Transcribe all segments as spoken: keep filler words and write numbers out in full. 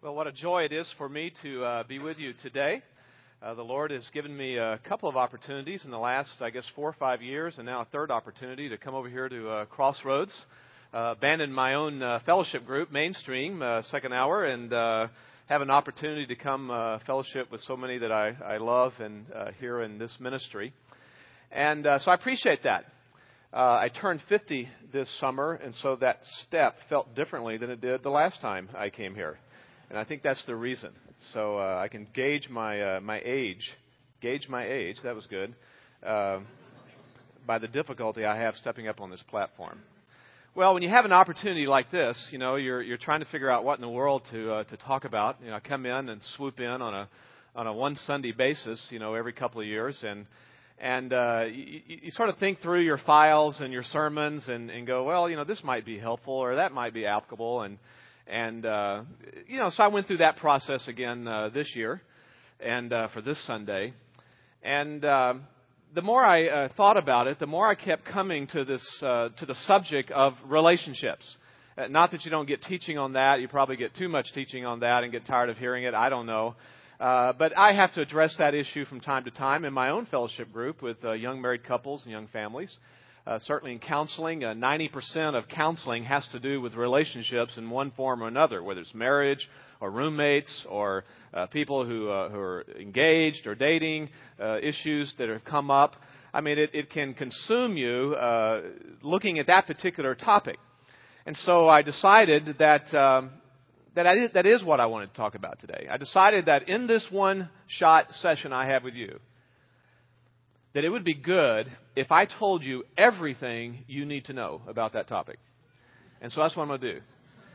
Well, what a joy it is for me to uh, be with you today. Uh, the Lord has given me a couple of opportunities in the last, I guess, four or five years, and now a third opportunity to come over here to uh, Crossroads, uh, abandon my own uh, fellowship group, Mainstream, uh, second hour, and uh, have an opportunity to come uh, fellowship with so many that I, I love and uh, here in this ministry. And uh, so I appreciate that. Uh, I turned fifty this summer, and so that step felt differently than it did the last time I came here. And I think that's the reason. So uh, I can gauge my uh, my age, gauge my age, that was good, uh, by the difficulty I have stepping up on this platform. Well, when you have an opportunity like this, you know, you're you're trying to figure out what in the world to uh, to talk about. You know, I come in and swoop in on a on a one Sunday basis, you know, every couple of years, and and uh, you, you sort of think through your files and your sermons and, and go, well, you know, this might be helpful or that might be applicable, and And, uh, you know, so I went through that process again uh, this year and uh, for this Sunday. And uh, the more I uh, thought about it, the more I kept coming to this, uh, to the subject of relationships. Uh, not that you don't get teaching on that. You probably get too much teaching on that and get tired of hearing it. I don't know. Uh, but I have to address that issue from time to time in my own fellowship group with uh, young married couples and young families. Uh, certainly in counseling, uh, ninety percent of counseling has to do with relationships in one form or another, whether it's marriage or roommates or uh, people who, uh, who are engaged or dating, uh, issues that have come up. I mean, it, it can consume you uh, looking at that particular topic. And so I decided that um, that, I did, that is what I wanted to talk about today. I decided that in this one-shot session I have with you, that it would be good if I told you everything you need to know about that topic. And so that's what I'm going to do.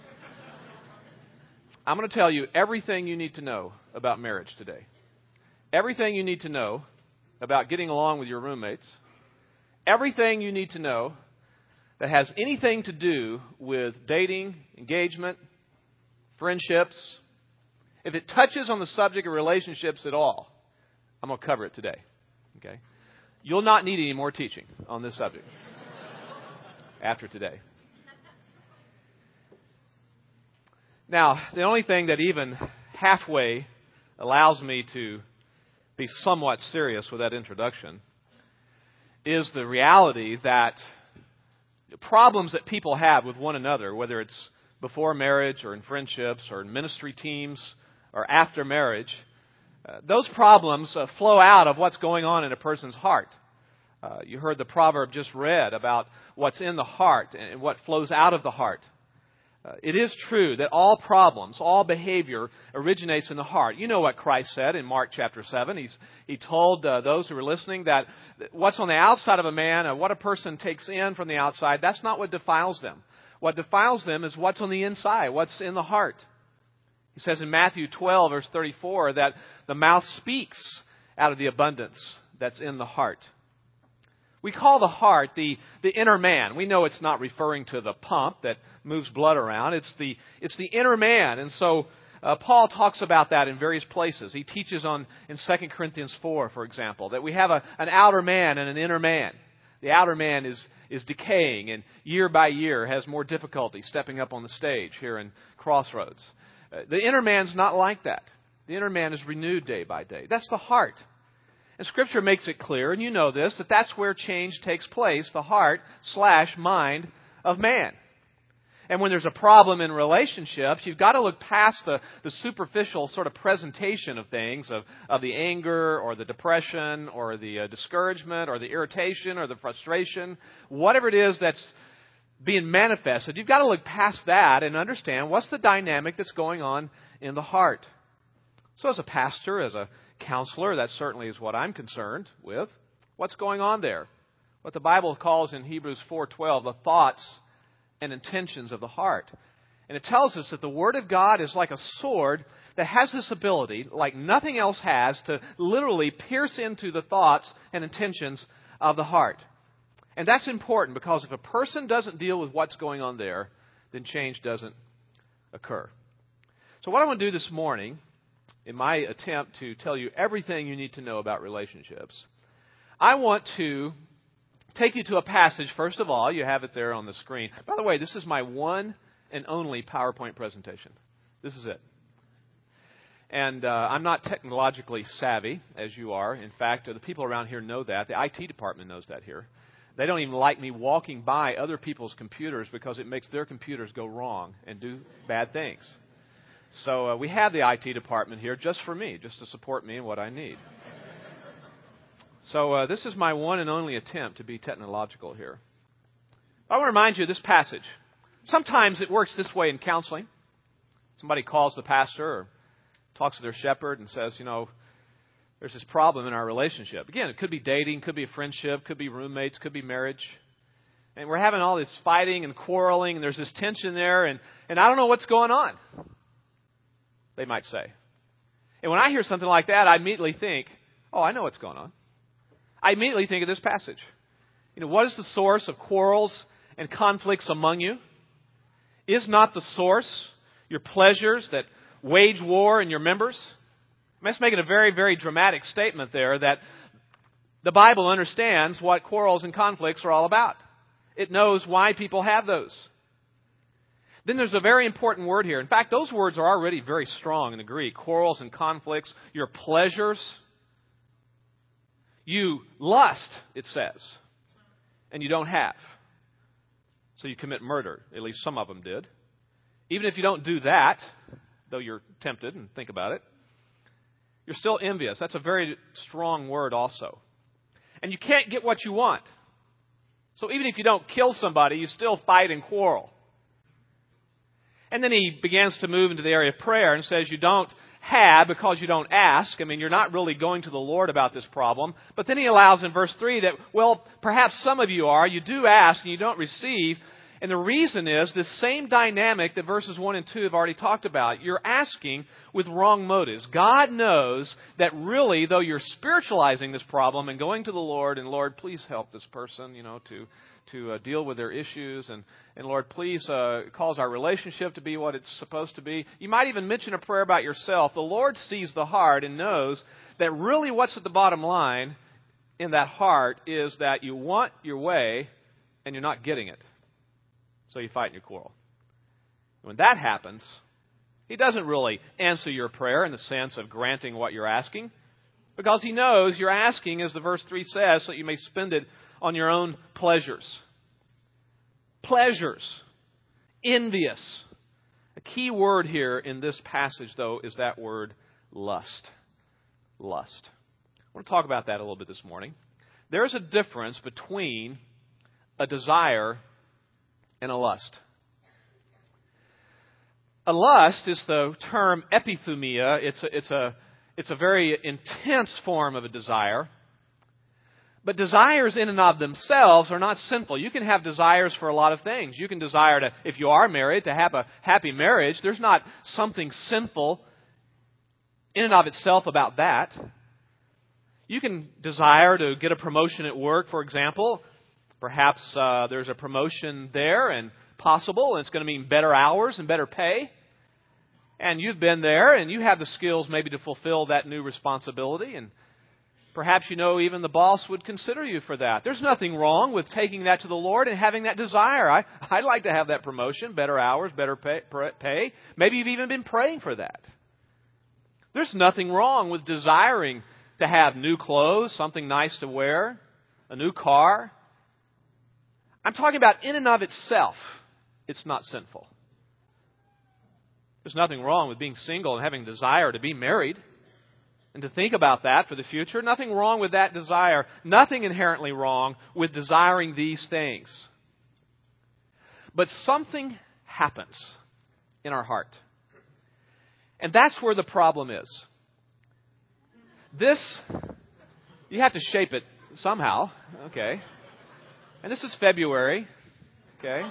I'm going to tell you everything you need to know about marriage today. Everything you need to know about getting along with your roommates. Everything you need to know that has anything to do with dating, engagement, friendships. If it touches on the subject of relationships at all, I'm going to cover it today. Okay? You'll not need any more teaching on this subject after today. Now, the only thing that even halfway allows me to be somewhat serious with that introduction is the reality that problems that people have with one another, whether it's before marriage or in friendships or in ministry teams or after marriage, Uh, those problems uh, flow out of what's going on in a person's heart. Uh, you heard the proverb just read about what's in the heart and what flows out of the heart. Uh, it is true that all problems, all behavior originates in the heart. You know what Christ said in Mark chapter seven. He's, he told uh, those who were listening that what's on the outside of a man, uh, what a person takes in from the outside, that's not what defiles them. What defiles them is what's on the inside, what's in the heart. He says in Matthew twelve, verse thirty-four, that the mouth speaks out of the abundance that's in the heart. We call the heart the, the inner man. We know it's not referring to the pump that moves blood around. It's the, it's the inner man. And so uh, Paul talks about that in various places. He teaches on in Second Corinthians four, for example, that we have a, an outer man and an inner man. The outer man is, is decaying and year by year has more difficulty stepping up on the stage here in Crossroads. The inner man's not like that. The inner man is renewed day by day. That's the heart. And Scripture makes it clear, and you know this, that that's where change takes place, the heart slash mind of man. And when there's a problem in relationships, you've got to look past the, the superficial sort of presentation of things, of, of the anger or the depression or the uh, discouragement or the irritation or the frustration, whatever it is that's being manifested. You've got to look past that and understand what's the dynamic that's going on in the heart. So as a pastor, as a counselor, that certainly is what I'm concerned with. What's going on there? What the Bible calls in Hebrews four twelve, the thoughts and intentions of the heart. And it tells us that the Word of God is like a sword that has this ability, like nothing else has, to literally pierce into the thoughts and intentions of the heart. And that's important because if a person doesn't deal with what's going on there, then change doesn't occur. So what I want to do this morning, in my attempt to tell you everything you need to know about relationships, I want to take you to a passage, first of all. You have it there on the screen. By the way, this is my one and only PowerPoint presentation. This is it. And uh, I'm not technologically savvy, as you are. In fact, uh, the people around here know that. The I T department knows that here. They don't even like me walking by other people's computers because it makes their computers go wrong and do bad things. So uh, we have the I T department here just for me, just to support me in what I need. So uh, this is my one and only attempt to be technological here. I want to remind you of this passage. Sometimes it works this way in counseling. Somebody calls the pastor or talks to their shepherd and says, you know, there's this problem in our relationship. Again, it could be dating, could be a friendship, could be roommates, could be marriage. And we're having all this fighting and quarreling, and there's this tension there, and, and I don't know what's going on, they might say. And when I hear something like that, I immediately think, oh, I know what's going on. I immediately think of this passage. You know, what is the source of quarrels and conflicts among you? Is not the source your pleasures that wage war in your members? I mean, that's making a very, very dramatic statement there that the Bible understands what quarrels and conflicts are all about. It knows why people have those. Then there's a very important word here. In fact, those words are already very strong in the Greek. Quarrels and conflicts, your pleasures. You lust, it says, and you don't have. So you commit murder. At least some of them did. Even if you don't do that, though you're tempted and think about it, you're still envious. That's a very strong word also. And you can't get what you want. So even if you don't kill somebody, you still fight and quarrel. And then he begins to move into the area of prayer and says you don't have because you don't ask. I mean, you're not really going to the Lord about this problem. But then he allows in verse three that, well, perhaps some of you are. You do ask and you don't receive. And the reason is this same dynamic that verses one and two have already talked about. You're asking with wrong motives. God knows that really, though you're spiritualizing this problem and going to the Lord, and Lord, please help this person, you know, to to uh, deal with their issues, and, and Lord, please uh, cause our relationship to be what it's supposed to be. You might even mention a prayer about yourself. The Lord sees the heart and knows that really what's at the bottom line in that heart is that you want your way and you're not getting it. So you fight and you quarrel. When that happens, He doesn't really answer your prayer in the sense of granting what you're asking, because He knows you're asking, as the verse three says, so that you may spend it on your own pleasures. Pleasures. Envious. A key word here in this passage, though, is that word lust. Lust. I want to talk about that a little bit this morning. There's a difference between a desire and a lust. A lust is the term epithumia. It's a, it's a, it's a very intense form of a desire. But desires in and of themselves are not sinful. You can have desires for a lot of things. You can desire to, if you are married, to have a happy marriage. There's not something sinful in and of itself about that. You can desire to get a promotion at work, for example. Perhaps uh, there's a promotion there and possible, and it's going to mean better hours and better pay. And you've been there, and you have the skills maybe to fulfill that new responsibility. And perhaps you know even the boss would consider you for that. There's nothing wrong with taking that to the Lord and having that desire. I, I'd like to have that promotion, better hours, better pay, pay. Maybe you've even been praying for that. There's nothing wrong with desiring to have new clothes, something nice to wear, a new car. I'm talking about in and of itself, it's not sinful. There's nothing wrong with being single and having a desire to be married and to think about that for the future. Nothing wrong with that desire. Nothing inherently wrong with desiring these things. But something happens in our heart. And that's where the problem is. This, you have to shape it somehow. Okay. And this is February. Okay.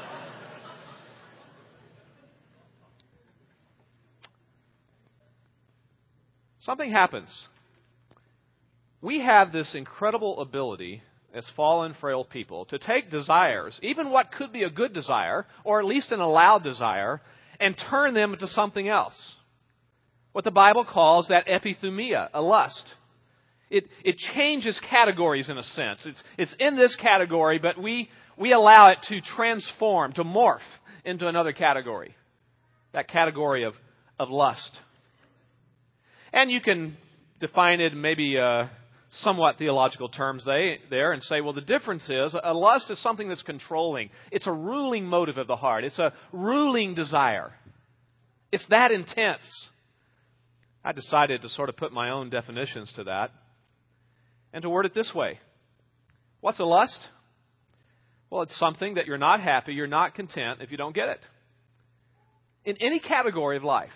Something happens. We have this incredible ability as fallen, frail people to take desires, even what could be a good desire, or at least an allowed desire, and turn them into something else. What the Bible calls that epithumia, a lust. It, it changes categories in a sense. It's, it's in this category, but we, we allow it to transform, to morph into another category. That category of, of lust. And you can define it maybe uh, somewhat theological terms they, there and say, well, the difference is a lust is something that's controlling. It's a ruling motive of the heart. It's a ruling desire. It's that intense. I decided to sort of put my own definitions to that and to word it this way. What's a lust? Well, it's something that you're not happy, you're not content if you don't get it. In any category of life.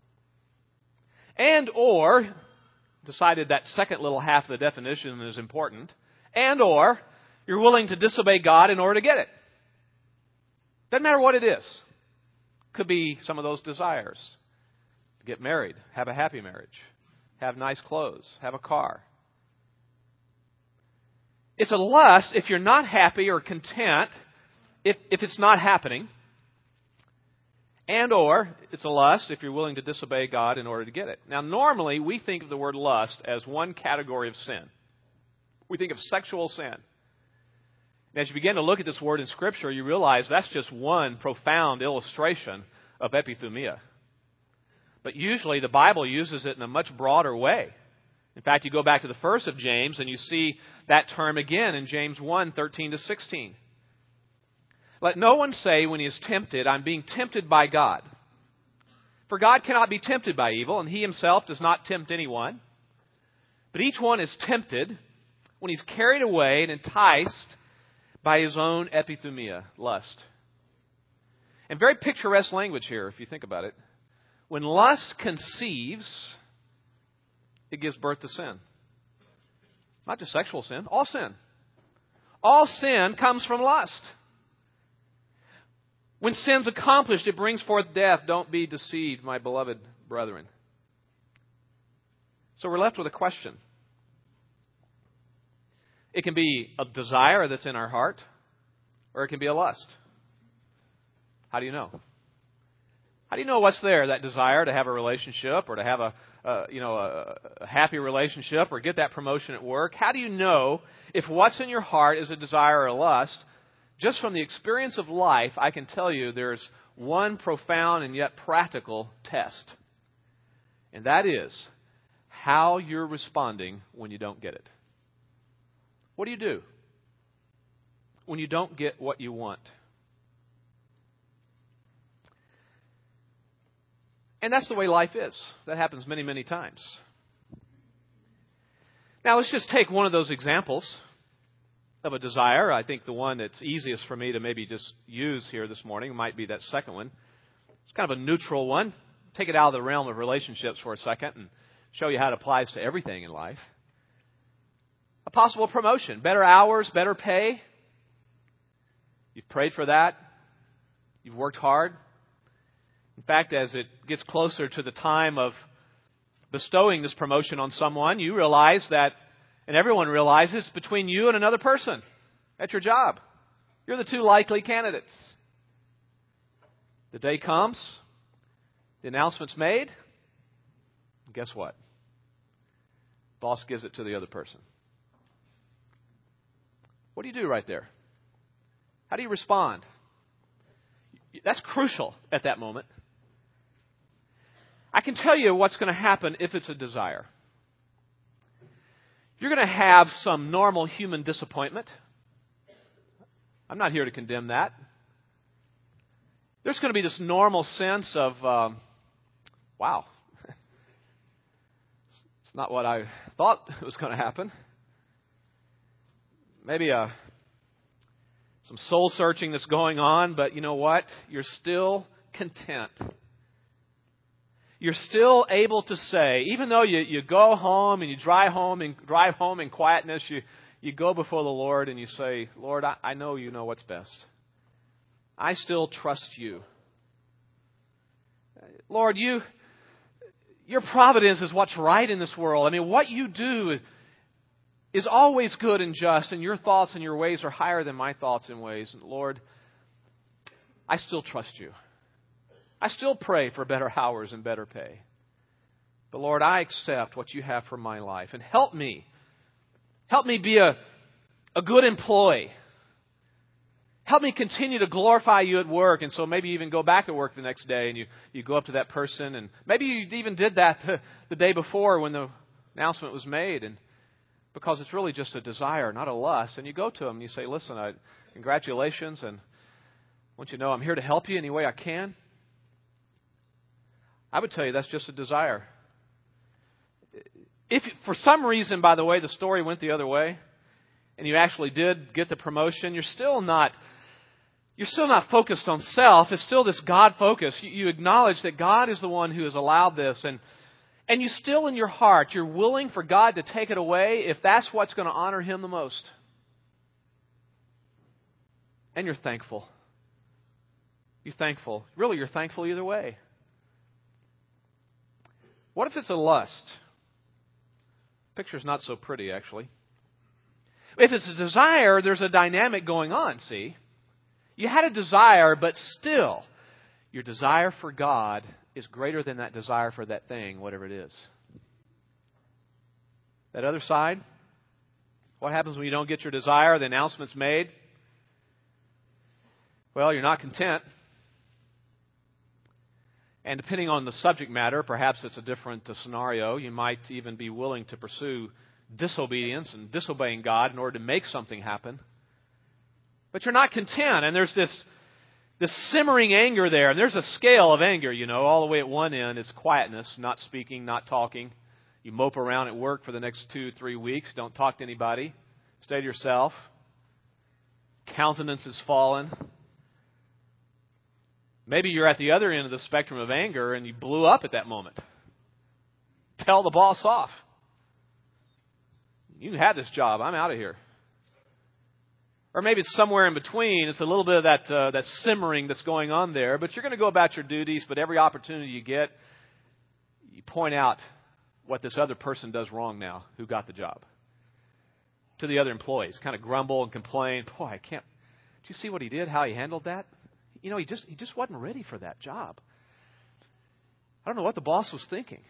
And or, decided that second little half of the definition is important, and or, you're willing to disobey God in order to get it. Doesn't matter what it is. Could be some of those desires. Get married, have a happy marriage, have nice clothes, have a car. It's a lust if you're not happy or content, if, if it's not happening. And or, it's a lust if you're willing to disobey God in order to get it. Now, normally, we think of the word lust as one category of sin. We think of sexual sin. And as you begin to look at this word in Scripture, you realize that's just one profound illustration of epithumia. But usually, the Bible uses it in a much broader way. In fact, you go back to the first of James and you see that term again in James one, thirteen to sixteen. Let no one say when he is tempted, I'm being tempted by God. For God cannot be tempted by evil, and he himself does not tempt anyone. But each one is tempted when he's carried away and enticed by his own epithumia, lust. And very picturesque language here, if you think about it. When lust conceives, it gives birth to sin. Not just sexual sin, all sin. All sin comes from lust. When sin's accomplished, it brings forth death. Don't be deceived, my beloved brethren. So we're left with a question. It can be a desire that's in our heart, or it can be a lust. How do you know? How do you know what's there? That desire to have a relationship, or to have a, uh, you know, a, a happy relationship, or get that promotion at work? How do you know if what's in your heart is a desire or a lust? Just from the experience of life, I can tell you there's one profound and yet practical test. And that is how you're responding when you don't get it. What do you do when you don't get what you want? And that's the way life is. That happens many, many times. Now, let's just take one of those examples of a desire. I think the one that's easiest for me to maybe just use here this morning might be that second one. It's kind of a neutral one. Take it out of the realm of relationships for a second and show you how it applies to everything in life. A possible promotion, better hours, better pay. You've prayed for that. You've worked hard. In fact, as it gets closer to the time of bestowing this promotion on someone, you realize that, and everyone realizes, it's between you and another person at your job. You're the two likely candidates. The day comes, the announcement's made, and guess what? Boss gives it to the other person. What do you do right there? How do you respond? That's crucial at that moment. I can tell you what's going to happen if it's a desire. You're going to have some normal human disappointment. I'm not here to condemn that. There's going to be this normal sense of, um, wow, it's not what I thought was going to happen. Maybe a, some soul searching that's going on, but you know what? You're still content. You're still able to say, even though you, you go home and you drive home and drive home in quietness, you, you go before the Lord and you say, Lord, I, I know you know what's best. I still trust you. Lord, you, your providence is what's right in this world. I mean, what you do is always good and just, and your thoughts and your ways are higher than my thoughts and ways. And Lord, I still trust you. I still pray for better hours and better pay. But Lord, I accept what you have for my life. And help me. Help me be a, a good employee. Help me continue to glorify you at work. And so maybe you even go back to work the next day and you, you go up to that person. And maybe you even did that the, the day before when the announcement was made. And because it's really just a desire, not a lust. And you go to them and you say, listen, I, congratulations. And I want you to know I'm here to help you any way I can. I would tell you that's just a desire. If for some reason, by the way, the story went the other way and you actually did get the promotion, you're still not You're still not focused on self. It's still this God focus. You, you acknowledge that God is the one who has allowed this. And, and you still in your heart, you're willing for God to take it away if that's what's going to honor Him the most. And you're thankful. You're thankful. Really, you're thankful either way. What if it's a lust? Picture's not so pretty, actually. If it's a desire, there's a dynamic going on, see? You had a desire, but still, your desire for God is greater than that desire for that thing, whatever it is. That other side, what happens when you don't get your desire? The announcement's made. Well, you're not content. And depending on the subject matter, perhaps it's a different uh, scenario. You might even be willing to pursue disobedience and disobeying God in order to make something happen. But you're not content, and there's this this simmering anger there. And there's a scale of anger, you know. All the way at one end, it's quietness, not speaking, not talking. You mope around at work for the next two, three weeks. Don't talk to anybody. Stay to yourself. Countenance is fallen. Maybe you're at the other end of the spectrum of anger, and you blew up at that moment. Tell the boss off. You can have this job. I'm out of here. Or maybe it's somewhere in between. It's a little bit of that uh, that simmering that's going on there. But you're going to go about your duties. But every opportunity you get, you point out what this other person does wrong now, who got the job. To the other employees. Kind of grumble and complain. Boy, I can't. Did you see what he did? How he handled that? You know, he just he just wasn't ready for that job. I don't know what the boss was thinking.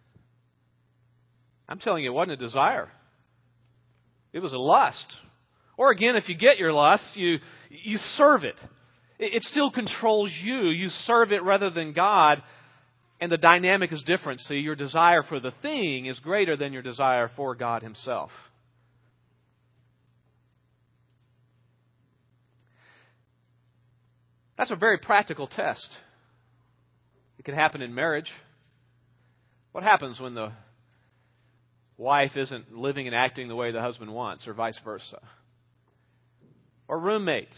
I'm telling you, it wasn't a desire. It was a lust. Or again, if you get your lust, you you serve it. It still controls you. You serve it rather than God. And the dynamic is different. See, your desire for the thing is greater than your desire for God Himself. That's a very practical test. It can happen in marriage. What happens when the wife isn't living and acting the way the husband wants, or vice versa? Or roommates,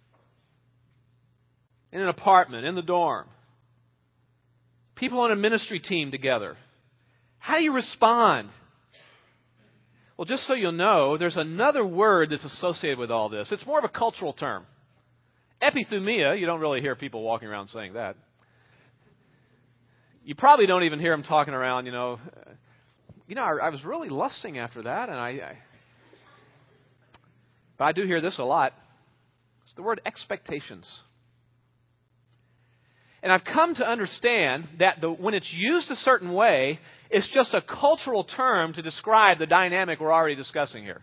in an apartment, in the dorm, people on a ministry team together. How do you respond? Well, just so you'll know, there's another word that's associated with all this. It's more of a cultural term. Epithumia. You don't really hear people walking around saying that. You probably don't even hear them talking around, you know, you know, I, I was really lusting after that, and I... I But I do hear this a lot. It's the word expectations. And I've come to understand that the, when it's used a certain way, it's just a cultural term to describe the dynamic we're already discussing here.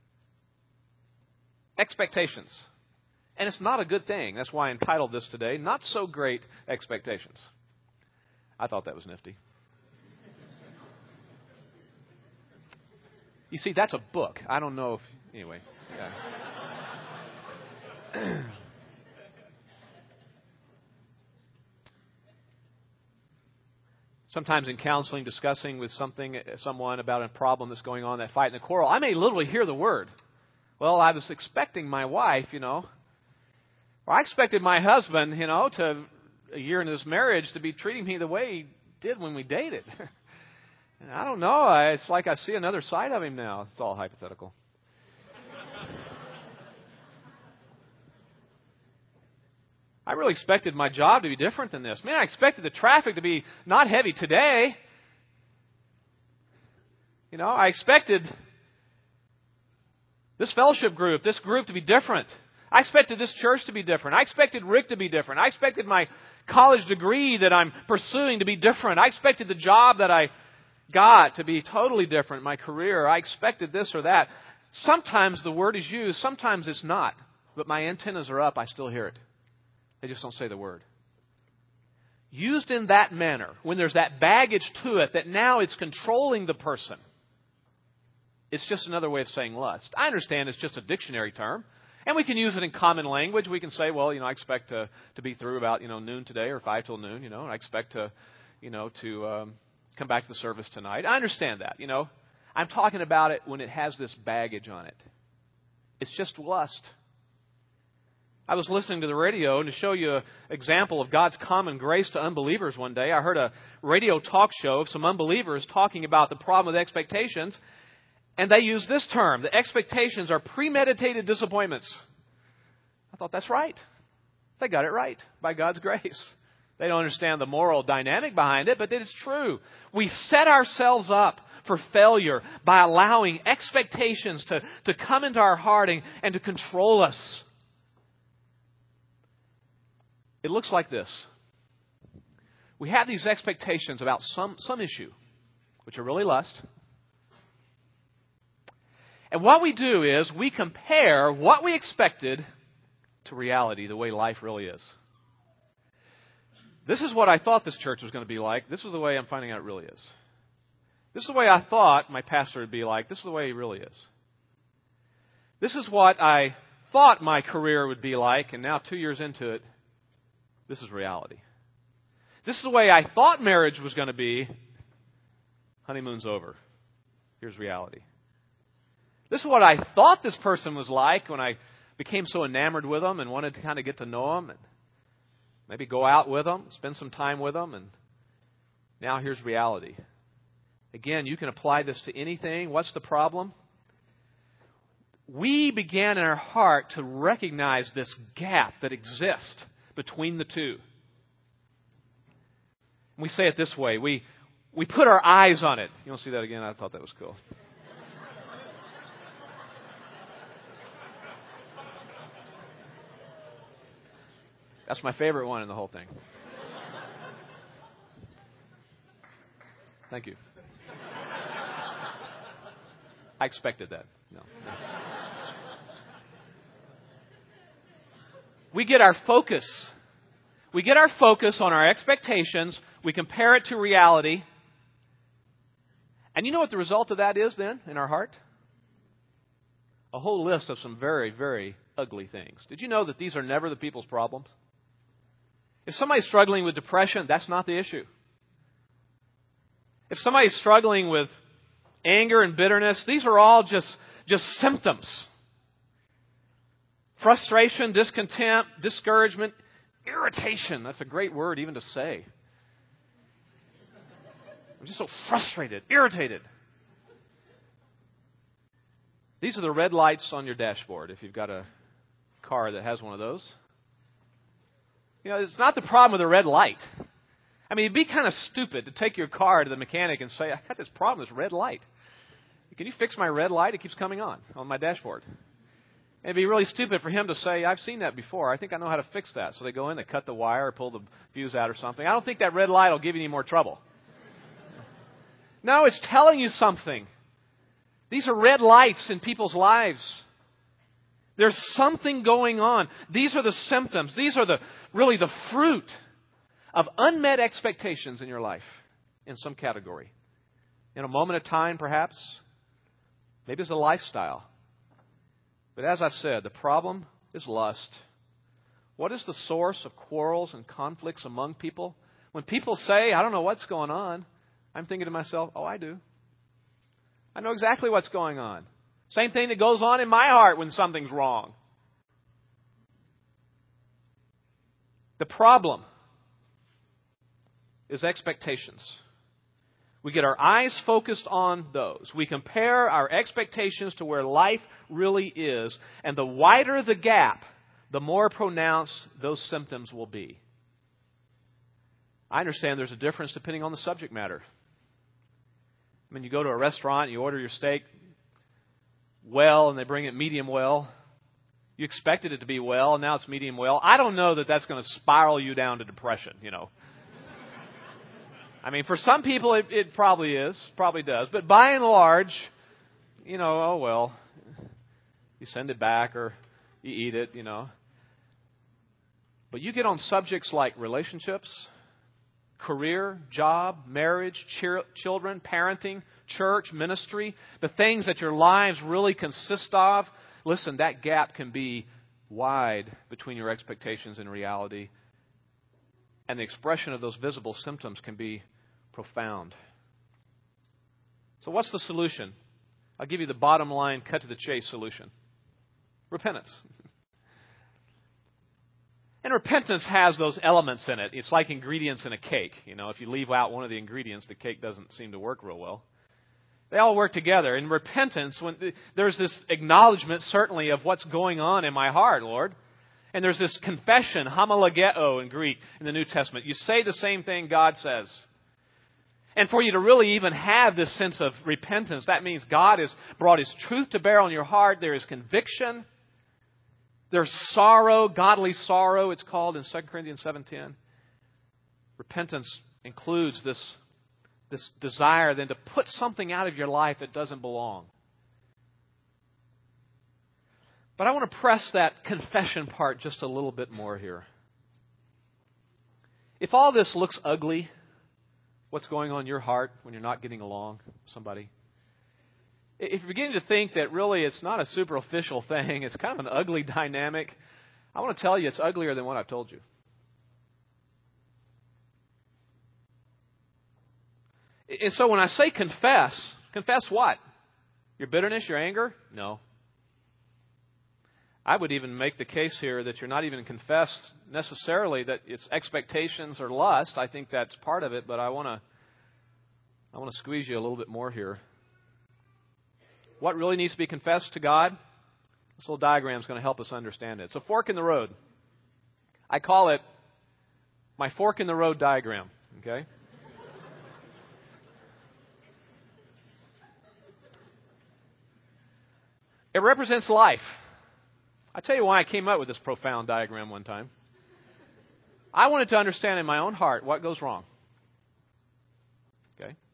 Expectations. And it's not a good thing. That's why I entitled this today, Not So Great Expectations. I thought that was nifty. You see, that's a book. I don't know if... Anyway... Yeah. Sometimes in counseling, discussing with something, someone about a problem that's going on, that fight and the quarrel, I may literally hear the word. Well, I was expecting my wife, you know, or I expected my husband, you know, to a year into this marriage to be treating me the way he did when we dated. And I don't know. It's like I see another side of him now. It's all hypothetical. I really expected my job to be different than this. Man, I expected the traffic to be not heavy today. You know, I expected this fellowship group, this group to be different. I expected this church to be different. I expected Rick to be different. I expected my college degree that I'm pursuing to be different. I expected the job that I got to be totally different, my career. I expected this or that. Sometimes the word is used, sometimes it's not. but my antennas are up, I still hear it. They just don't say the word. Used in that manner, when there's that baggage to it that now it's controlling the person, it's just another way of saying lust. I understand it's just a dictionary term, and we can use it in common language. We can say, well, you know, I expect to, to be through about, you know, noon today or five till noon, you know, and I expect to, you know, to um, come back to the service tonight. I understand that, you know. I'm talking about it when it has this baggage on it. It's just lust. I was listening to the radio, and to show you an example of God's common grace to unbelievers one day, I heard a radio talk show of some unbelievers talking about the problem with expectations, and they used this term: the expectations are premeditated disappointments. I thought, that's right. They got it right by God's grace. They don't understand the moral dynamic behind it, but it is true. We set ourselves up for failure by allowing expectations to, to come into our heart and, and to control us. It looks like this. We have these expectations about some, some issue, which are really lust. And what we do is we compare what we expected to reality, the way life really is. This is what I thought this church was going to be like. This is the way I'm finding out it really is. This is the way I thought my pastor would be like. This is the way he really is. This is what I thought my career would be like, and now two years into it, this is reality. This is the way I thought marriage was going to be. Honeymoon's over. Here's reality. This is what I thought this person was like when I became so enamored with them and wanted to kind of get to know them and maybe go out with them, spend some time with them, and now here's reality. Again, you can apply this to anything. What's the problem? We began in our heart to recognize this gap that exists between the two. We say it this way. We we put our eyes on it. You want to see that again? I thought that was cool. That's my favorite one in the whole thing. Thank you. I expected that. No. We get our focus. We get our focus on our expectations. We compare it to reality. And you know what the result of that is then in our heart? A whole list of some very, very ugly things. Did you know that these are never the people's problems? If somebody's struggling with depression, that's not the issue. If somebody's struggling with anger and bitterness, these are all just, just symptoms. Frustration, discontent, discouragement, irritation. That's a great word even to say. I'm just so frustrated, irritated. These are the red lights on your dashboard if you've got a car that has one of those. You know, it's not the problem with a red light. I mean, it'd be kind of stupid to take your car to the mechanic and say, I got this problem, this red light. Can you fix my red light? It keeps coming on on my dashboard. It'd be really stupid for him to say, I've seen that before. I think I know how to fix that. So they go in, they cut the wire, or pull the fuse out or something. I don't think that red light will give you any more trouble. No, it's telling you something. These are red lights in people's lives. There's something going on. These are the symptoms. These are the really the fruit of unmet expectations in your life in some category. In a moment of time, perhaps. Maybe it's a lifestyle. But as I've said, the problem is lust. What is the source of quarrels and conflicts among people? When people say, I don't know what's going on, I'm thinking to myself, oh, I do. I know exactly what's going on. Same thing that goes on in my heart when something's wrong. The problem is expectations. We get our eyes focused on those. We compare our expectations to where life really is. And the wider the gap, the more pronounced those symptoms will be. I understand there's a difference depending on the subject matter. I mean, you go to a restaurant, you order your steak well, and they bring it medium well. You expected it to be well, and now it's medium well. I don't know that that's going to spiral you down to depression, you know. I mean, for some people, it, it probably is, probably does. But by and large, you know, oh, well, you send it back or you eat it, you know. But you get on subjects like relationships, career, job, marriage, cheer, children, parenting, church, ministry, the things that your lives really consist of. Listen, that gap can be wide between your expectations and reality. And the expression of those visible symptoms can be profound. So what's the solution? I'll give you the bottom line, cut to the chase solution. Repentance. And repentance has those elements in it. It's like ingredients in a cake. You know, if you leave out one of the ingredients, the cake doesn't seem to work real well. They all work together. In repentance, when there's this acknowledgement, certainly, of what's going on in my heart, Lord. And there's this confession, homologeo in Greek, in the New Testament. You say the same thing God says. And for you to really even have this sense of repentance, that means God has brought His truth to bear on your heart. There is conviction. There's sorrow, godly sorrow, it's called in Second Corinthians seven ten. Repentance includes this, this desire then to put something out of your life that doesn't belong. But I want to press that confession part just a little bit more here. If all this looks ugly, what's going on in your heart when you're not getting along with somebody? If you're beginning to think that really it's not a superficial thing, it's kind of an ugly dynamic, I want to tell you it's uglier than what I've told you. And so when I say confess, confess what? Your bitterness, your anger? No. I would even make the case here that you're not even confess necessarily that it's expectations or lust. I think that's part of it, but I want to I want to squeeze you a little bit more here. What really needs to be confessed to God? This little diagram is going to help us understand it. It's a fork in the road. I call it my fork in the road diagram. Okay? It represents life. I'll tell you why I came up with this profound diagram one time. I wanted to understand in my own heart what goes wrong. Okay?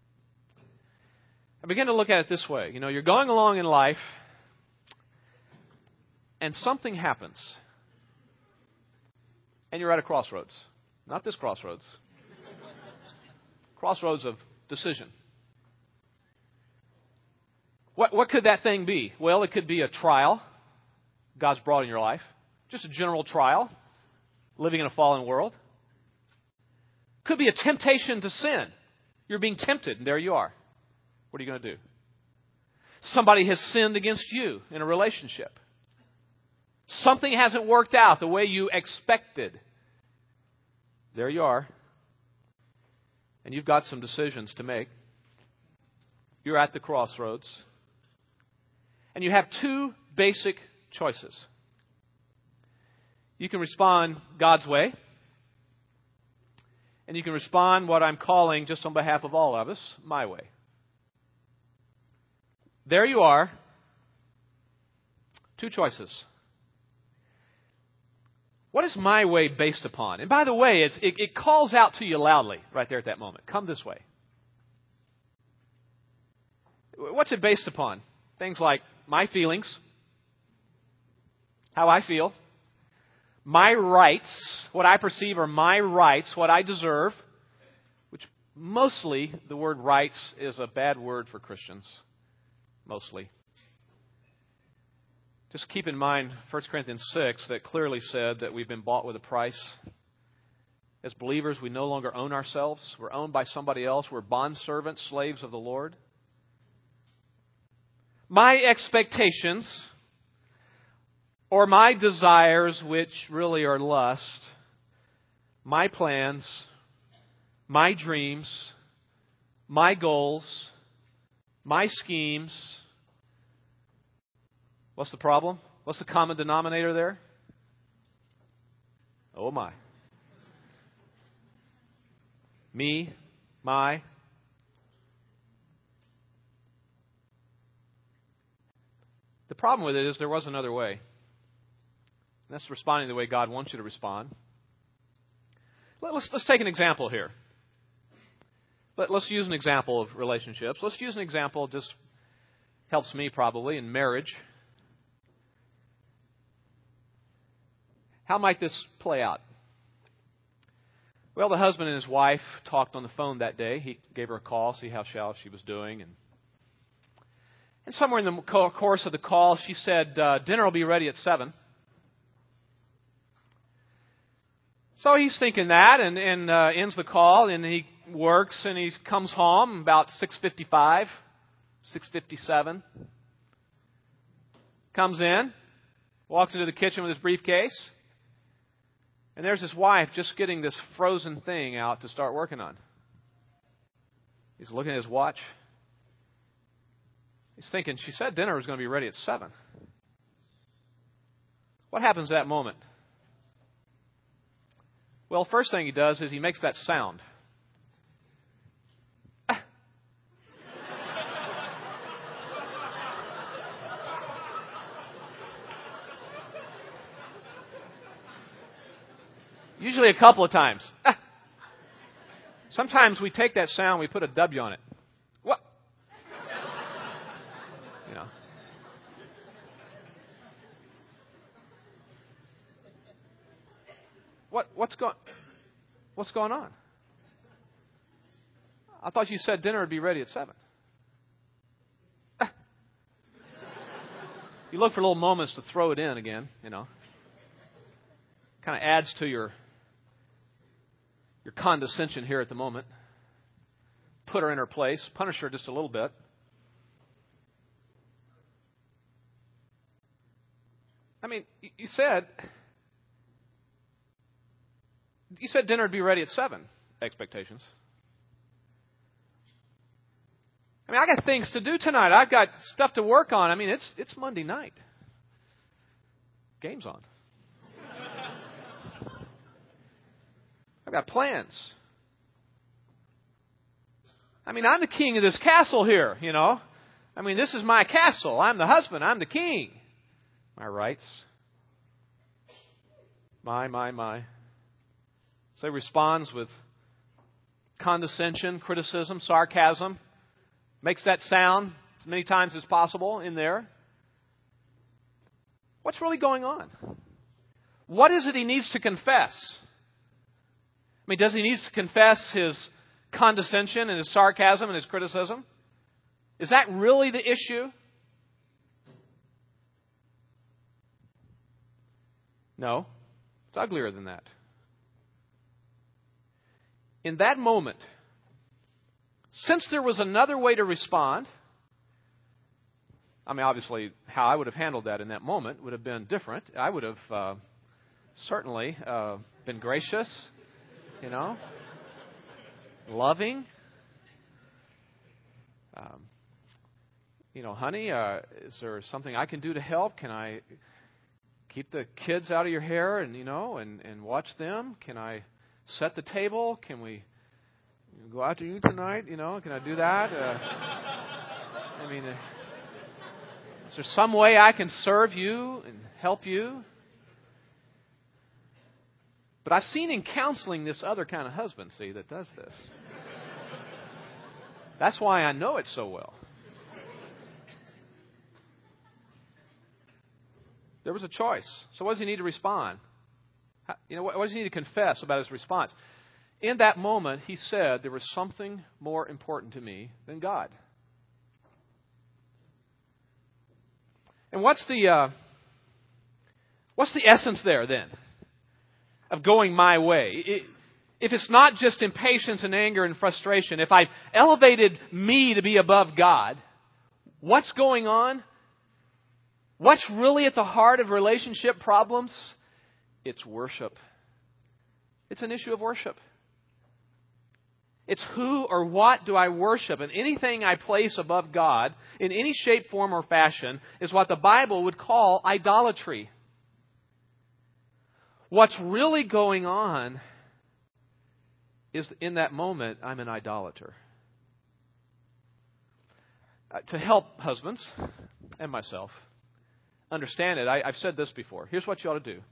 I began to look at it this way. You know, you're going along in life, and something happens. And you're at a crossroads. Not this crossroads. Crossroads of decision. What, what could that thing be? Well, it could be a trial God's brought in your life. Just a general trial. Living in a fallen world. Could be a temptation to sin. You're being tempted, and there you are. What are you going to do? Somebody has sinned against you in a relationship. Something hasn't worked out the way you expected. There you are. And you've got some decisions to make. You're at the crossroads. And you have two basic choices. You can respond God's way. And you can respond what I'm calling, just on behalf of all of us, my way. There you are. Two choices. What is my way based upon? And by the way, it's, it, it calls out to you loudly right there at that moment. Come this way. What's it based upon? Things like my feelings, how I feel, my rights, what I perceive are my rights, what I deserve, which mostly the word rights is a bad word for Christians. Mostly. Just keep in mind First Corinthians six that clearly said that we've been bought with a price. As believers, we no longer own ourselves. We're owned by somebody else. We're bondservants, slaves of the Lord. My expectations or my desires, which really are lust, my plans, my dreams, my goals, my schemes. What's the problem? What's the common denominator there? Oh my. Me, my. The problem with it is there was another way. And that's responding the way God wants you to respond. Let's, let's take an example here. Let, let's use an example of relationships. Let's use an example, just helps me probably, in marriage. How might this play out? Well, the husband and his wife talked on the phone that day. He gave her a call, see how she was doing. And, and somewhere in the course of the call, she said, uh, dinner will be ready at seven. So he's thinking that and, and uh, ends the call, and he works, and he comes home about six fifty-five, six fifty-seven. Comes in, walks into the kitchen with his briefcase, and there's his wife just getting this frozen thing out to start working on. He's looking at his watch. He's thinking, she said dinner was going to be ready at seven. What happens at that moment? Well, first thing he does is he makes that sound. Usually a couple of times. Sometimes we take that sound, we put a W on it. What? You know. What what's going What's going on? I thought you said dinner would be ready at seven. You look for little moments to throw it in again, you know. Kind of adds to your your condescension here at the moment. Put her in her place. Punish her just a little bit. I mean, you said you said dinner would be ready at seven. Expectations. I mean, I got things to do tonight. I've got stuff to work on. I mean, it's it's Monday night. Game's on. I've got plans. I mean, I'm the king of this castle here, you know. I mean, this is my castle. I'm the husband. I'm the king. My rights. My, my, my. So he responds with condescension, criticism, sarcasm. Makes that sound as many times as possible in there. What's really going on? What is it he needs to confess? I mean, does he need to confess his condescension and his sarcasm and his criticism? Is that really the issue? No. It's uglier than that. In that moment, since there was another way to respond, I mean, obviously, how I would have handled that in that moment would have been different. I would have uh, certainly uh, been gracious. You know, loving. Um, you know, honey, uh, is there something I can do to help? Can I keep the kids out of your hair and, you know, and, and watch them? Can I set the table? Can we go out to eat tonight? You know, can I do that? Uh, I mean, uh, is there some way I can serve you and help you? But I've seen in counseling this other kind of husband, see, that does this. That's why I know it so well. There was a choice. So what does he need to respond? How, you know, what, what does he need to confess about his response? In that moment, he said, there was something more important to me than God. And what's the uh, what's the essence there then? Of going my way. If it's not just impatience and anger and frustration, if I've elevated me to be above God, what's going on? What's really at the heart of relationship problems? It's worship. It's an issue of worship. It's who or what do I worship? And anything I place above God in any shape, form, or fashion is what the Bible would call idolatry. What's really going on is in that moment, I'm an idolater. Uh, to help husbands and myself understand it, I, I've said this before. Here's what you ought to do.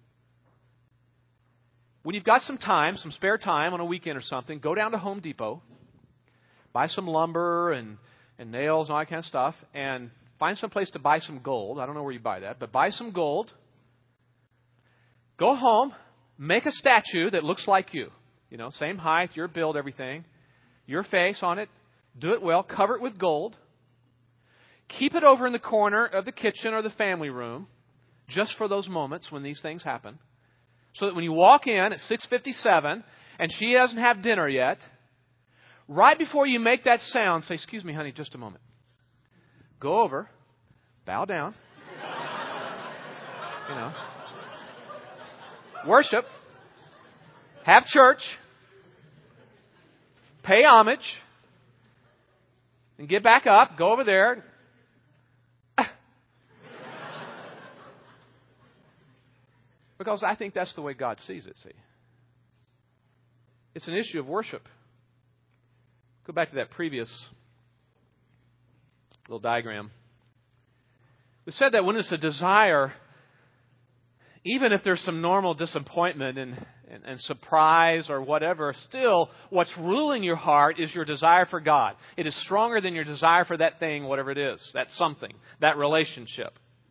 When you've got some time, some spare time on a weekend or something, go down to Home Depot, buy some lumber and, and nails and all that kind of stuff, and find some place to buy some gold. I don't know where you buy that, but buy some gold. Go home, make a statue that looks like you. You know, same height, your build, everything. Your face on it. Do it well. Cover it with gold. Keep it over in the corner of the kitchen or the family room, just for those moments when these things happen. So that when you walk in at six fifty-seven and she doesn't have dinner yet, right before you make that sound, say, "Excuse me, honey, just a moment." Go over, bow down, you know, worship, have church, pay homage, and get back up, go over there. Because I think that's the way God sees it, see. It's an issue of worship. Go back to that previous little diagram. We said that when it's a desire, even if there's some normal disappointment and, and, and surprise or whatever, still what's ruling your heart is your desire for God. It is stronger than your desire for that thing, whatever it is, that something, that relationship,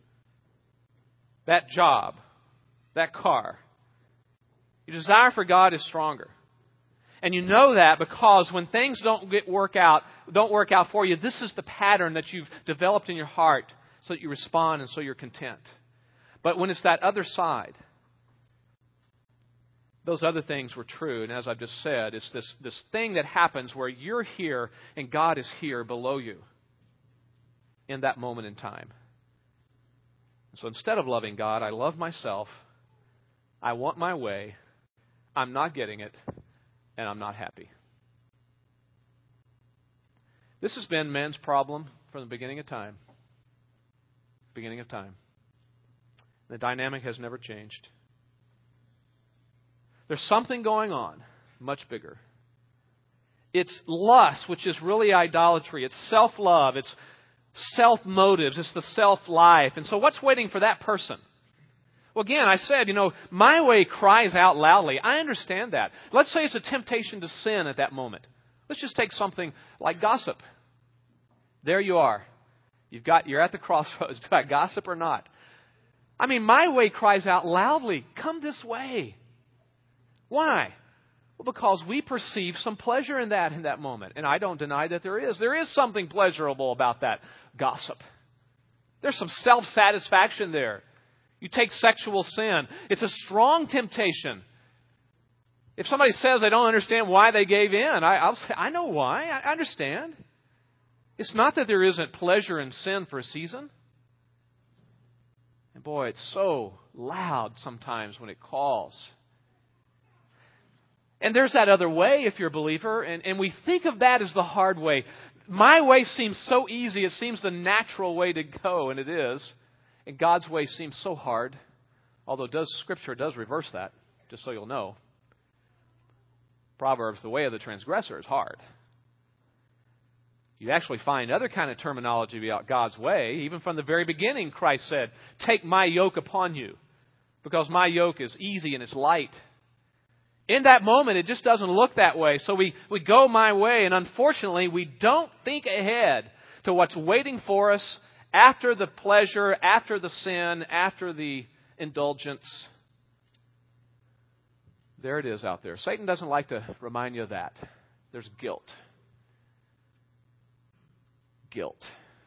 that job, that car. Your desire for God is stronger. And you know that because when things don't get work out, don't work out for you, this is the pattern that you've developed in your heart so that you respond and so you're content. But when it's that other side, those other things were true. And as I've just said, it's this, this thing that happens where you're here and God is here below you in that moment in time. So instead of loving God, I love myself. I want my way. I'm not getting it. And I'm not happy. This has been man's problem from the beginning of time. Beginning of time. The dynamic has never changed. There's something going on much bigger. It's lust, which is really idolatry. It's self-love. It's self-motives. It's the self-life. And so what's waiting for that person? Well, again, I said, you know, my way cries out loudly. I understand that. Let's say it's a temptation to sin at that moment. Let's just take something like gossip. There you are. You've got, you're at the crossroads. Do I gossip or not? I mean, my way cries out loudly. Come this way. Why? Well, because we perceive some pleasure in that in that moment. And I don't deny that there is. There is something pleasurable about that gossip. There's some self-satisfaction there. You take sexual sin. It's a strong temptation. If somebody says they don't understand why they gave in, I, I'll say, I know why. I understand. It's not that there isn't pleasure in sin for a season. And boy, it's so loud sometimes when it calls. And there's that other way if you're a believer, and, and we think of that as the hard way. My way seems so easy. It seems the natural way to go, and it is. And God's way seems so hard, although does Scripture does reverse that, just so you'll know. Proverbs, the way of the transgressor is hard. You actually find other kind of terminology about God's way. Even from the very beginning, Christ said, "Take my yoke upon you, because my yoke is easy and it's light." In that moment, it just doesn't look that way. So we, we go my way, and unfortunately, we don't think ahead to what's waiting for us after the pleasure, after the sin, after the indulgence. There it is out there. Satan doesn't like to remind you of that. There's guilt. Guilt.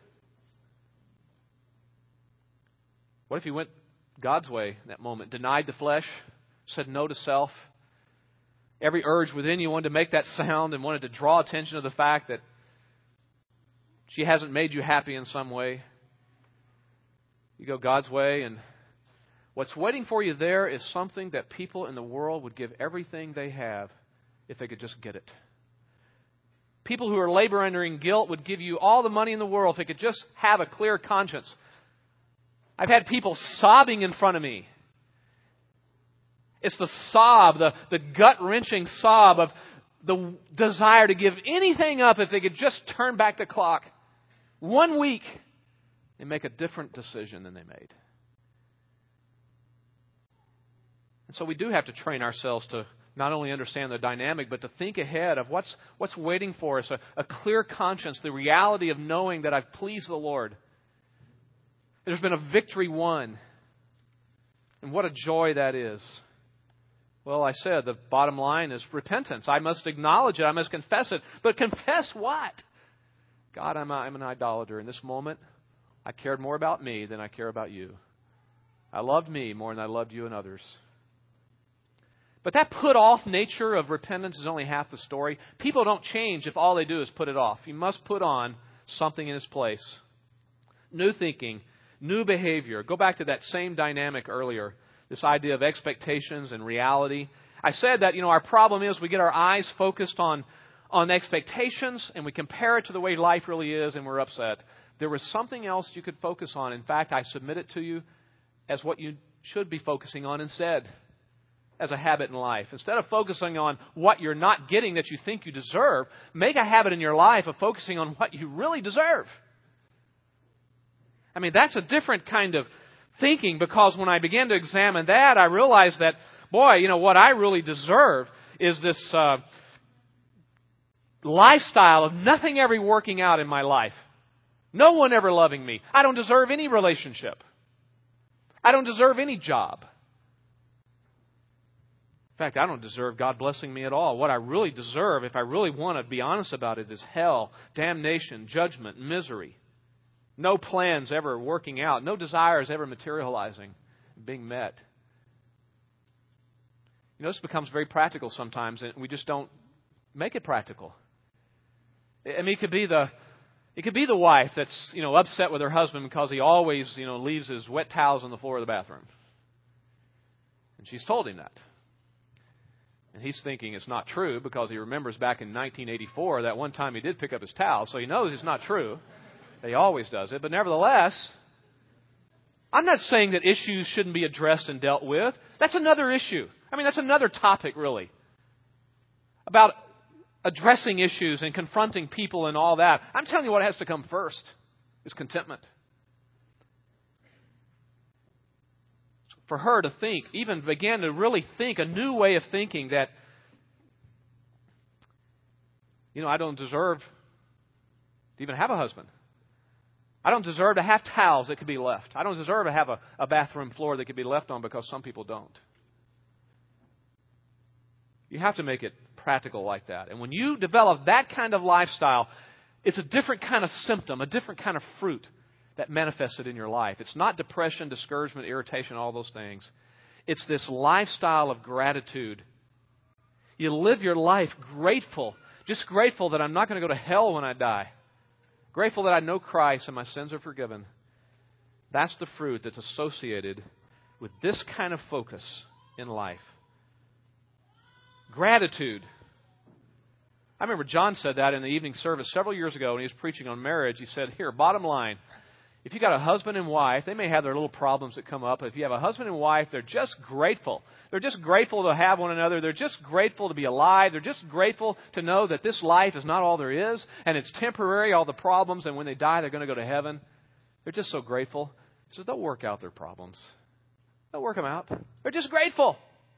What if you went God's way in that moment? Denied the flesh, said no to self. Every urge within you wanted to make that sound and wanted to draw attention to the fact that she hasn't made you happy in some way. You go God's way, and what's waiting for you there is something that people in the world would give everything they have if they could just get it. People who are laboring in guilt would give you all the money in the world if they could just have a clear conscience. I've had people sobbing in front of me. It's the sob, the, the gut-wrenching sob of the desire to give anything up if they could just turn back the clock one week and make a different decision than they made. And so we do have to train ourselves to not only understand the dynamic, but to think ahead of what's what's waiting for us, a, a clear conscience, the reality of knowing that I've pleased the Lord. There's been a victory won. And what a joy that is. Well, I said the bottom line is repentance. I must acknowledge it. I must confess it. But confess what? God, I'm, a, I'm an idolater. In this moment, I cared more about me than I care about you. I loved me more than I loved you and others. But that put-off nature of repentance is only half the story. People don't change if all they do is put it off. You must put on something in its place. New thinking, new behavior. Go back to that same dynamic earlier, this idea of expectations and reality. I said that, you know, our problem is we get our eyes focused on, on expectations and we compare it to the way life really is and we're upset. There was something else you could focus on. In fact, I submit it to you as what you should be focusing on instead, as a habit in life. Instead of focusing on what you're not getting that you think you deserve, make a habit in your life of focusing on what you really deserve. I mean, that's a different kind of thinking, because when I began to examine that, I realized that, boy, you know, what I really deserve is this uh, lifestyle of nothing ever working out in my life. No one ever loving me. I don't deserve any relationship. I don't deserve any job. In fact, I don't deserve God blessing me at all. What I really deserve, if I really want to be honest about it, is hell, damnation, judgment, misery. No plans ever working out. No desires ever materializing, being met. You know, this becomes very practical sometimes, and we just don't make it practical. I mean, it could be the it could be the wife that's, you know, upset with her husband because he always, you know, leaves his wet towels on the floor of the bathroom. And she's told him that. And he's thinking it's not true because he remembers back in nineteen eighty-four that one time he did pick up his towel, so he knows it's not true. He always does it. But nevertheless, I'm not saying that issues shouldn't be addressed and dealt with. That's another issue. I mean, that's another topic, really, about addressing issues and confronting people and all that. I'm telling you what has to come first is contentment. For her to think, even begin to really think a new way of thinking that, you know, I don't deserve to even have a husband. I don't deserve to have towels that could be left. I don't deserve to have a, a bathroom floor that could be left on because some people don't. You have to make it practical like that. And when you develop that kind of lifestyle, it's a different kind of symptom, a different kind of fruit that manifests it in your life. It's not depression, discouragement, irritation, all those things. It's this lifestyle of gratitude. You live your life grateful, just grateful that I'm not going to go to hell when I die. Grateful that I know Christ and my sins are forgiven. That's the fruit that's associated with this kind of focus in life. Gratitude. I remember John said that in the evening service several years ago when he was preaching on marriage. He said, here, bottom line, if you got a husband and wife, they may have their little problems that come up. If you have a husband and wife, they're just grateful. They're just grateful to have one another. They're just grateful to be alive. They're just grateful to know that this life is not all there is, and it's temporary, all the problems, and when they die, they're going to go to heaven. They're just so grateful. So they'll work out their problems. They'll work them out. They're just grateful.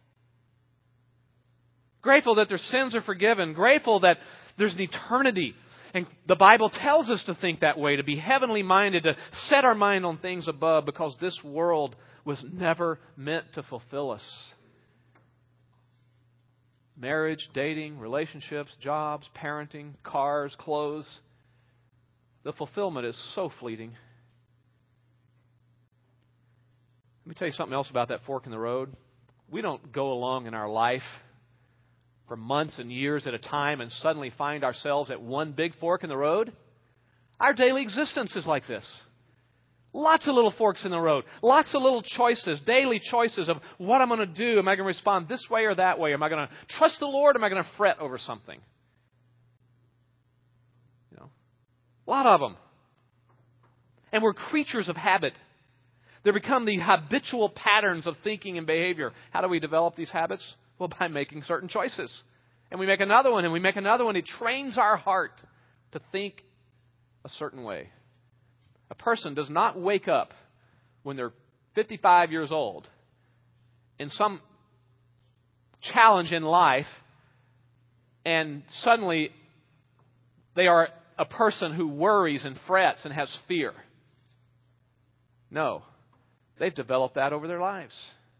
Grateful that their sins are forgiven. Grateful that there's an eternity. And the Bible tells us to think that way, to be heavenly minded, to set our mind on things above, because this world was never meant to fulfill us. Marriage, dating, relationships, jobs, parenting, cars, clothes. The fulfillment is so fleeting. Let me tell you something else about that fork in the road. We don't go along in our life for months and years at a time and suddenly find ourselves at one big fork in the road. Our daily existence is like this. Lots of little forks in the road. Lots of little choices, daily choices of what I'm going to do. Am I going to respond this way or that way? Am I going to trust the Lord or am I going to fret over something? You know, a lot of them. And we're creatures of habit. They become the habitual patterns of thinking and behavior. How do we develop these habits? Well, by making certain choices. And we make another one, and we make another one. It trains our heart to think a certain way. A person does not wake up when they're fifty-five years old in some challenge in life, and suddenly they are a person who worries and frets and has fear. No. They've developed that over their lives.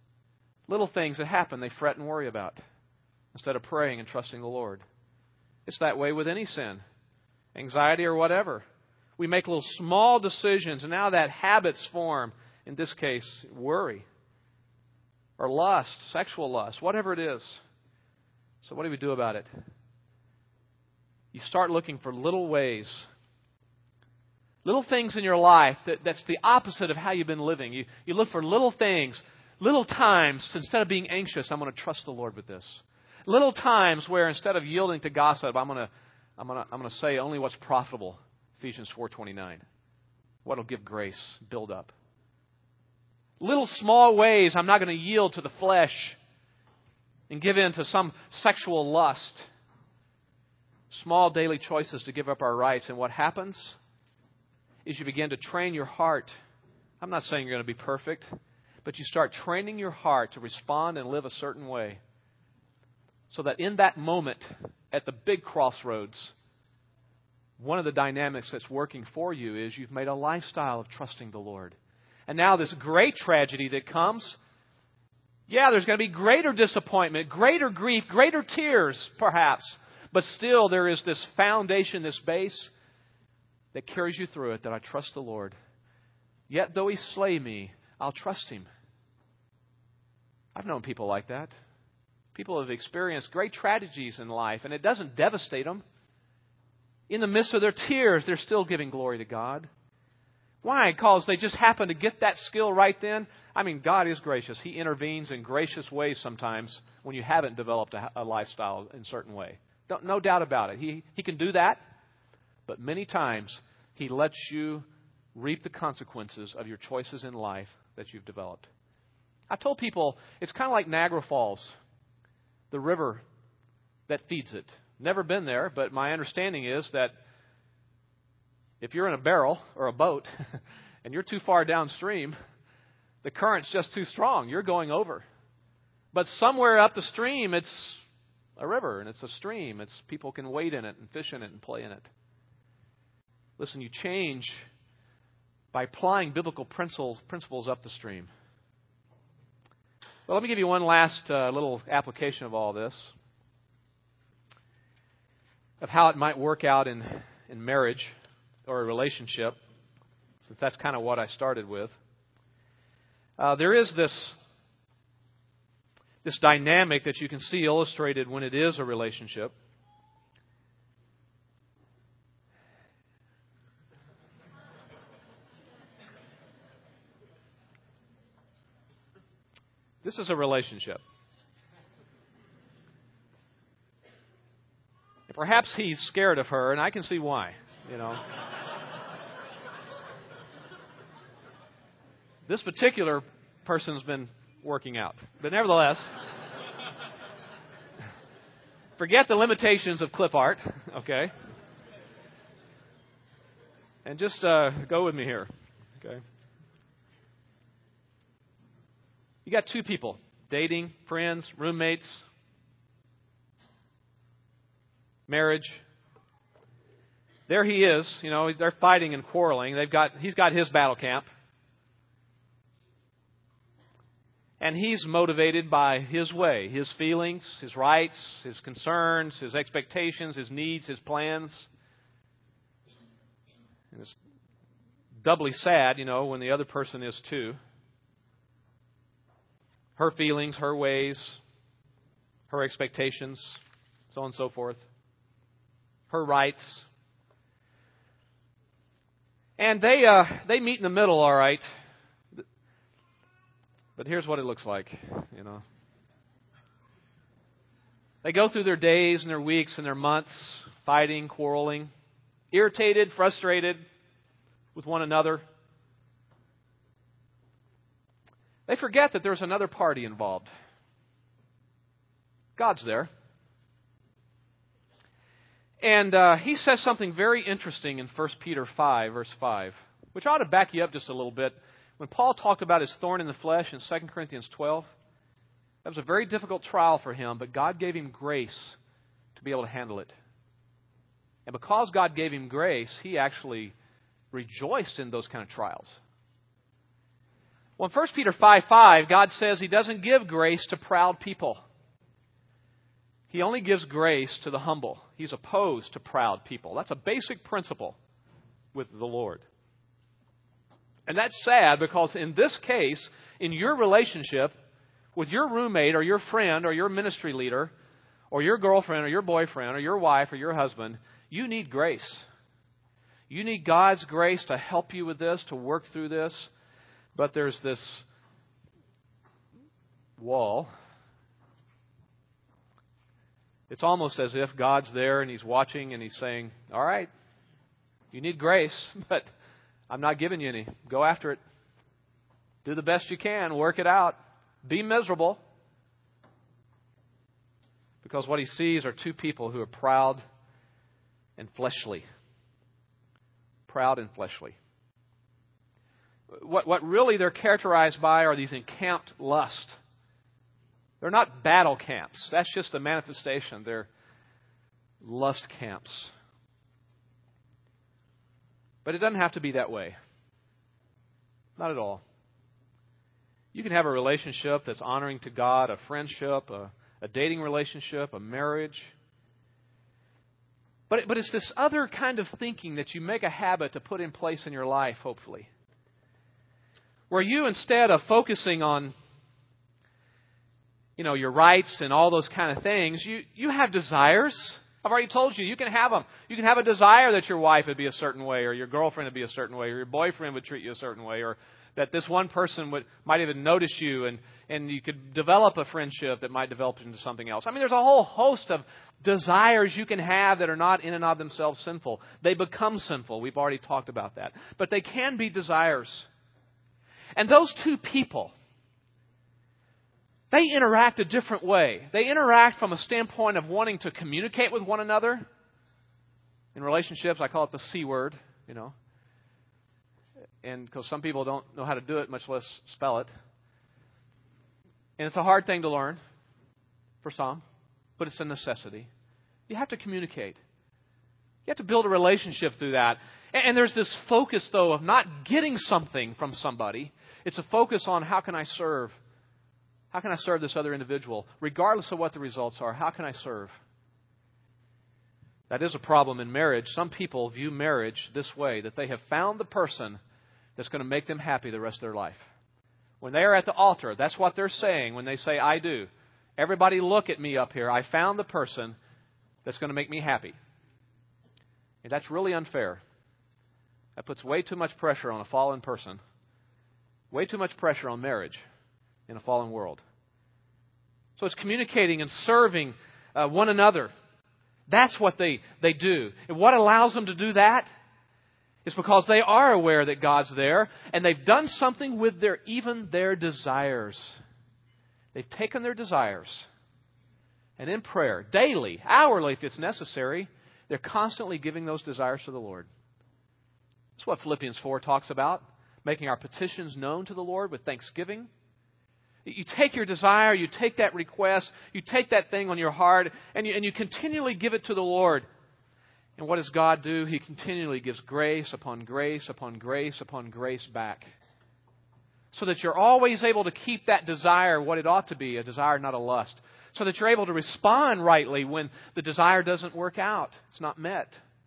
Little things that happen, they fret and worry about instead of praying and trusting the Lord. It's that way with any sin, anxiety or whatever. We make little small decisions, and now that habits form. In this case, worry or lust, sexual lust, whatever it is. So what do we do about it? You start looking for little ways, little things in your life that, that's the opposite of how you've been living. You, you look for little things, little times to, instead of being anxious, I'm going to trust the Lord with this. Little times where instead of yielding to gossip, I'm going to I'm going to I'm going to say only what's profitable. Ephesians four twenty-nine. What will give grace, build up. Little small ways I'm not going to yield to the flesh and give in to some sexual lust. Small daily choices to give up our rights. And what happens is you begin to train your heart. I'm not saying you're going to be perfect, but you start training your heart to respond and live a certain way. So that in that moment, at the big crossroads, one of the dynamics that's working for you is you've made a lifestyle of trusting the Lord. And now this great tragedy that comes, yeah, there's going to be greater disappointment, greater grief, greater tears, perhaps. But still there is this foundation, this base that carries you through it, that I trust the Lord. Yet though He slay me, I'll trust Him. I've known people like that. People have experienced great tragedies in life, and it doesn't devastate them. In the midst of their tears, they're still giving glory to God. Why? Because they just happen to get that skill right then. I mean, God is gracious. He intervenes in gracious ways sometimes when you haven't developed a, a lifestyle in a certain way. Don't, no doubt about it. He, he can do that. But many times, He lets you reap the consequences of your choices in life that you've developed. I told people it's kind of like Niagara Falls, the river that feeds it. Never been there, but my understanding is that if you're in a barrel or a boat and you're too far downstream, the current's just too strong. You're going over. But somewhere up the stream, it's a river and it's a stream. It's people can wade in it and fish in it and play in it. Listen, you change by applying biblical principles, principles up the stream. Well, let me give you one last uh, little application of all this, of how it might work out in, in marriage or a relationship, since that's kind of what I started with. Uh, there is this, this dynamic that you can see illustrated when it is a relationship. This is a relationship. Perhaps he's scared of her, and I can see why, you know. This particular person's been working out. But nevertheless, forget the limitations of clip art, okay? And just uh, go with me here, okay? You got two people, dating, friends, roommates, marriage. There he is, you know, they're fighting and quarreling. They've got, he's got his battle camp. And he's motivated by his way, his feelings, his rights, his concerns, his expectations, his needs, his plans. And it's doubly sad, you know, when the other person is too. Her feelings, her ways, her expectations, so on and so forth. Her rights. And they uh, they meet in the middle, all right. But here's what it looks like, you know. They go through their days and their weeks and their months fighting, quarreling, irritated, frustrated with one another. They forget that there's another party involved. God's there. And uh, he says something very interesting in First Peter five, verse five, which ought to back you up just a little bit. When Paul talked about his thorn in the flesh in Second Corinthians twelve, that was a very difficult trial for him, but God gave him grace to be able to handle it. And because God gave him grace, he actually rejoiced in those kind of trials. Well, in First Peter five five, God says He doesn't give grace to proud people. He only gives grace to the humble. He's opposed to proud people. That's a basic principle with the Lord. And that's sad because in this case, in your relationship with your roommate or your friend or your ministry leader or your girlfriend or your boyfriend or your wife or your husband, you need grace. You need God's grace to help you with this, to work through this. But there's this wall. It's almost as if God's there and He's watching and He's saying, all right, you need grace, but I'm not giving you any. Go after it. Do the best you can. Work it out. Be miserable. Because what He sees are two people who are proud and fleshly. Proud and fleshly. What, what really they're characterized by are these encamped lusts. They're not battle camps. That's just the manifestation. They're lust camps. But it doesn't have to be that way. Not at all. You can have a relationship that's honoring to God, a friendship, a, a dating relationship, a marriage. But, but it's this other kind of thinking that you make a habit to put in place in your life, hopefully. Where you, instead of focusing on, you know, your rights and all those kind of things, you, you have desires. I've already told you, you can have them. You can have a desire that your wife would be a certain way, or your girlfriend would be a certain way, or your boyfriend would treat you a certain way, or that this one person would might even notice you, and, and you could develop a friendship that might develop into something else. I mean, there's a whole host of desires you can have that are not in and of themselves sinful. They become sinful. We've already talked about that. But they can be desires. And those two people, they interact a different way. They interact from a standpoint of wanting to communicate with one another. In relationships, I call it the C word, you know. And because some people don't know how to do it, much less spell it. And it's a hard thing to learn for some, but it's a necessity. You have to communicate. You have to build a relationship through that. And there's this focus, though, of not getting something from somebody. It's a focus on how can I serve? How can I serve this other individual? Regardless of what the results are, how can I serve? That is a problem in marriage. Some people view marriage this way, that they have found the person that's going to make them happy the rest of their life. When they are at the altar, that's what they're saying when they say, I do. Everybody look at me up here. I found the person that's going to make me happy. And that's really unfair. That puts way too much pressure on a fallen person. Way too much pressure on marriage in a fallen world. So it's communicating and serving uh, one another. That's what they, they do. And what allows them to do that is because they are aware that God's there, and they've done something with their even their desires. They've taken their desires, and in prayer, daily, hourly if it's necessary, they're constantly giving those desires to the Lord. That's what Philippians four talks about, making our petitions known to the Lord with thanksgiving. You take your desire, you take that request, you take that thing on your heart, and you, and you continually give it to the Lord. And what does God do? He continually gives grace upon grace upon grace upon grace back. So that you're always able to keep that desire what it ought to be, a desire, not a lust. So that you're able to respond rightly when the desire doesn't work out. It's not met.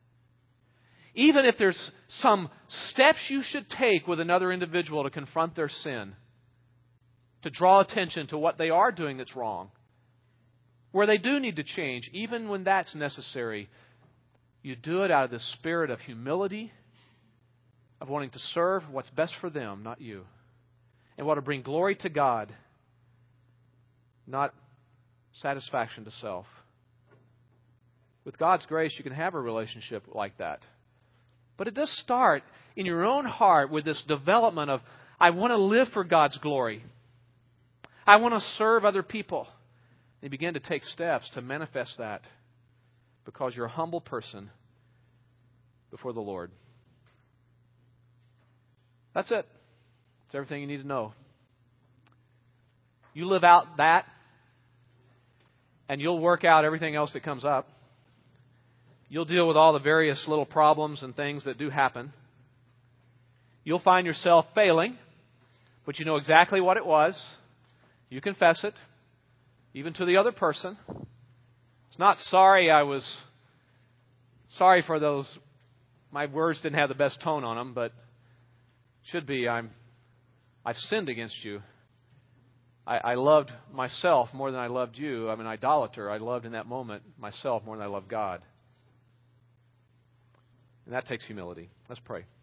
Even if there's some steps you should take with another individual to confront their sin, to draw attention to what they are doing that's wrong, where they do need to change, even when that's necessary, you do it out of the spirit of humility, of wanting to serve what's best for them, not you, and want to bring glory to God, not satisfaction to self. With God's grace, you can have a relationship like that. But it does start in your own heart with this development of, I want to live for God's glory. I want to serve other people. And you begin to take steps to manifest that because you're a humble person before the Lord. That's it. That's everything you need to know. You live out that, and you'll work out everything else that comes up. You'll deal with all the various little problems and things that do happen. You'll find yourself failing, but you know exactly what it was. You confess it, even to the other person. It's not sorry I was sorry for those, my words didn't have the best tone on them, but it should be I'm, I've sinned against you. I, I loved myself more than I loved you. I'm an idolater. I loved in that moment myself more than I loved God. And that takes humility. Let's pray.